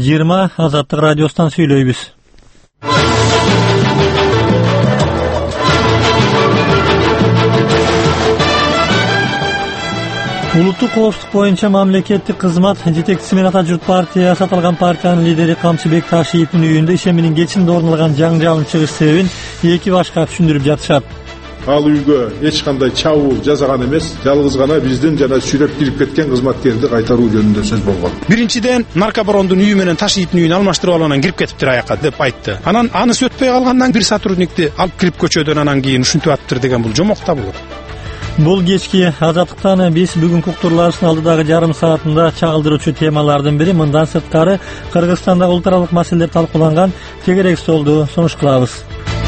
16:20 Азаттык радиосунан сүйлөйбүз. Улуттук коопсуздук боюнча мамлекеттик кызмат жетекчиси менен Ата журт партиясы аталган партиянын лидери Камчыбек Ташиевдин үйүндө ишеминин кечинде орун алган жаңжалдын чыгыш себебин эки башка түшүндүрүп жатышат. Ал үйгө эч кандай чабуул жасаган эмес, жалгыз гана биздин жана сүрөп кирип кеткен кызматкерди кайтаруу жөнүндө сөз болгон. Биринчиден наркобарондун үйү менен Ташиевдин үйүн алмаштырып алгандан кирип кетиптир аяка деп айтты. Анан анысы өтпөй калгандан бир сотрудникти алып кирип көчөдөн анан кийин ушинтип атыптыр деген бул жомок табылат. Бул кечки Азаттыктан биз бүгүнкү уктурларыбыздын алдыдагы жарым саатында чагылдыруучу темалардын бири. Мындан сырткары Кыргызстандагы улут аралык маселелер талкууланган тегерек столду сунуш кылабыз.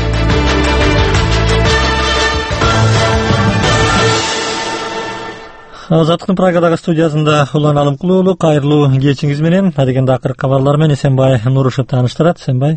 Азаттыктын Прагадагы студиясында Улан Алымкулуулу, кайрылуу кечиңиз менен. Адегенде акыркы кабарлар менен Эсенбай Нурушев тааныштырат. Эсенбай.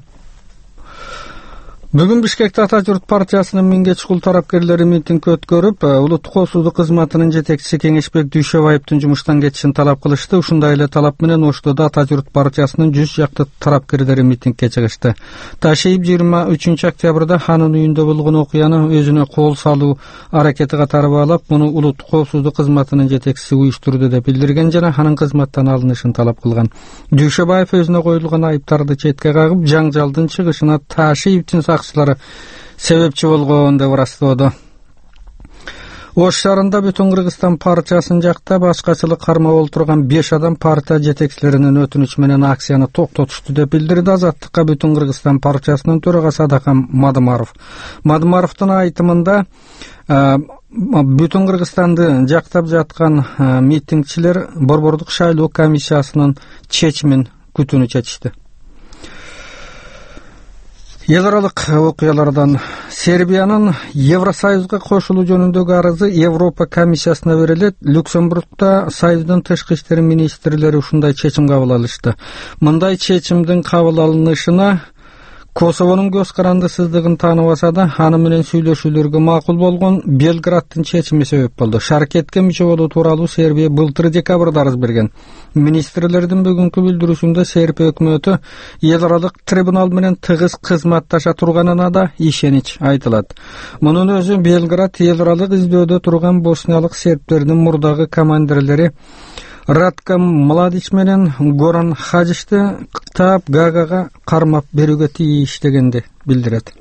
Бүгүн Бишкекте Ата журт партиясынын миңге чукул тарапкерлери митинг өткөрүп, улуттук коопсуздук кызматынын жетекчиси Кеңешбек Дүйшөбаевдин жумуштан кетишин талап кылышты. Ушундай эле талап менен Оштодо Ата журт партиясынын 100 жакты тарапкерлери митингге чыгышты. Ташиев 23 октябрда анын үйүндө болгон окуяны өзүнө кол салуу аракети катары баалап, муну улуттук коопсуздук кызматынын жетекчиси уюштурду деп билдирген жана анын кызматтан алынышын талап кылган. Дүйшөбаев өзүнө коюлган айыптарды четке кагып, жаңжалдын чыгышына Ташиевдин себепчи болгон деп ырастоодо. Ош шаарында Бүтүн Кыргызстан партиясын жактап башкачылык кармап отурган 5 адам партия жетекчилеринин өтүнүчү менен акцияны токтотушту деп билдирди Азаттыкка Бүтүн Кыргызстан партиясынын төрагасы Адакам Мадымаров. Мадымаровдун айтымында Бүтүн Кыргызстанды жактап жаткан митингчилер Борбордук шайлоо комиссиясынын чечимин күтүүнү чечишти. Эл аралык окуялардан Сербиянын Евросоюзга кошулуу жөнүндөгү арызы Европа комиссиясына берилет. Люксембургда Союздун тышкы иштер министрлери ушундай чечим кабыл алышты. Мындай чечимдин кабыл алынышына Косовонун көз карандысыздыгын тааныбаса да, аны менен сүйлөшүүлөргө макул болгон Белграддын чечими себеп болду. Шаркетке мүчө болуу тууралуу Сербия былтыр декабрда арыз берген. Министрлердин бүгүнкү билдирүүсүндө Сербия өкмөтү эл аралык трибунал менен тыгыз кызматташа турганына да ишенич айтылат. Мунун өзү Белград эл аралык издөөдө турган босниялык сербтердин мурдагы командирлери Раткам Младич менен Горан Хаджичти кыктап Гаагага кармап берүүгө тийиш дегенди билдирет.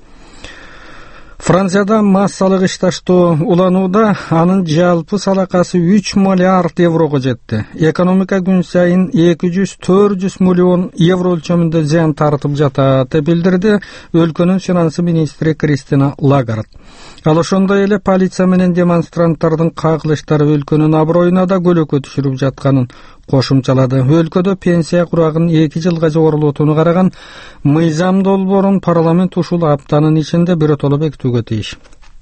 Францияда массалык ишташтоо уланууда, анын жалпы салакасы 3 миллиард еврого жетти. Экономика күн сайын 200-400 миллион евро өлчөмүндө зыян тартып жатат деп билдирди өлкөнүн финанс министри Кристина Лагард. Ал ошондой эле полиция менен демонстранттардын кагылыштары өлкөнүн аброюна да көлөкө түшүрүп жатканын кошумчалады. Өлкөдө пенсия курагын 2 жылга жогорултууну караган мыйзам долбоорун парламент ушул аптанын ичинде биротоло бекитүүгө тийиш.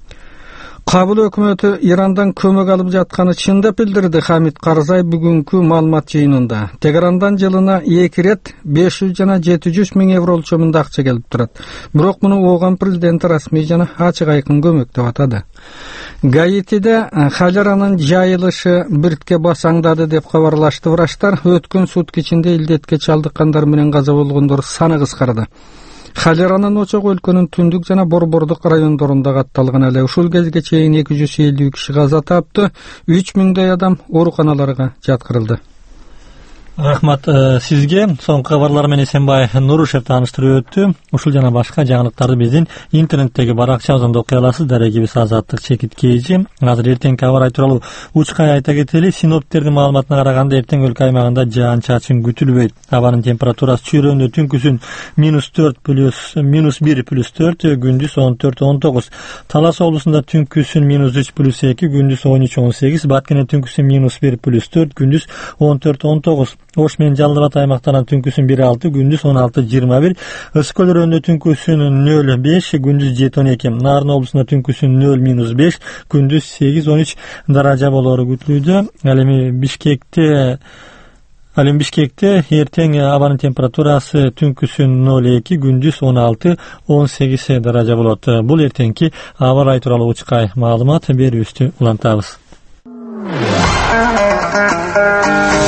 Кабыл өкмөтү Ирандан көмөк алып жатканы чын деп билдирди Хамид Карзай бүгүнкү маалымат жыйынында. Тегерандан жылына 2 рет 500 жана 700 миң евро өлчөмүндө акча келип турат. Бирок муну ооган президенти расмий жана ачык айкын көмөк деп атады. Гаитиде холеранын жайылышы биртке басаңдады деп кабарлашты врачтар. Өткөн сутка ичинде илдетке чалдыккандар менен каза болгондор саны кыскарды. Холеранын очогу өлкөнүн түндүк жана борбордук райондорунда катталган эле. Ушул кезге чейин 250 киши каза тапты, 3000 адам ооруканаларга жаткырылды. Рахмат сизге. Соңку кабарлар менен Эсенбай Нурушев тааныштырып өттү. Ушул жана башка жаңылыктарды биздин интернеттеги баракчабыздан окуй аласыз. Дарегибиз Азаттык чекит KG. Азыр эртеңки аба ырайы тууралуу учкай айта кетели. Синоптиктердин маалыматына караганда эртең өлкө аймагында жаан-чачын күтүлбөйт. Абанын температурасы чүйрөндө түнкүсүн -4 -1 +4, күндүз 14-19. Талас облусунда түнкүсүн -3 +2, күндүз 13-18. Баткенде түнкүсүн -1 +4, күндүз 14-19. Ош менен Жалал Абад аймактарынан түнкүсүн 1-6, күндүз 16-21. Ысык көл районунда түнкүсүн 0-5, күндүз 7-12. Нарын облусунда түнкүсүн 0-5, күндүз 8-13 даража болору күтүлүүдө. Ал эми Бишкекте эртең абанын температурасы түнкүсүн 0-2, күндүз 16-18 даража болот. Бул эртеңки аба ырайы тууралуу учкай маалымат берүүбүздү улантабыз.